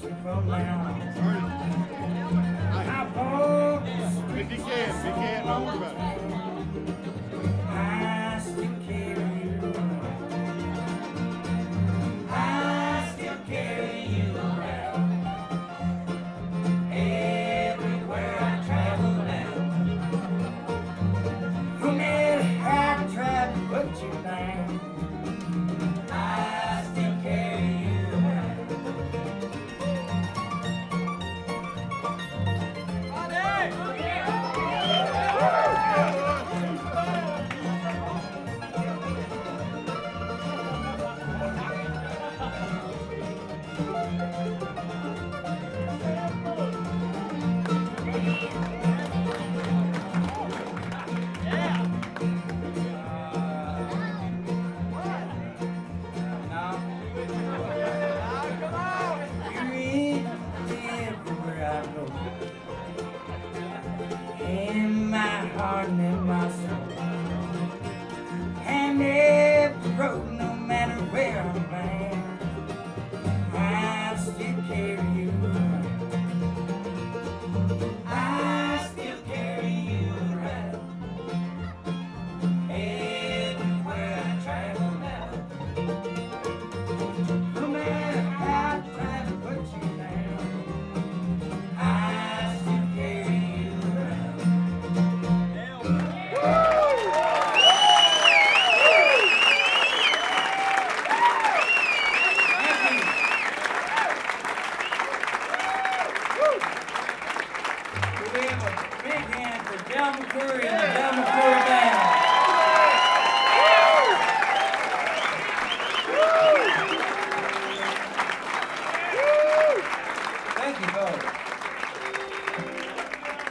merciful now. My folks, If you can't, don't worry about it. I still carry you around. I still carry you around. Everywhere I travel now. No matter how I try to put you down, I still carry you around. In my heart and in my soul, and every road, no matter where I'm bound, I still carry you around. I still carry you around. Everywhere I travel now, no matter how I try to put you down, I still carry you around. We have a big hand for Del McCoury and the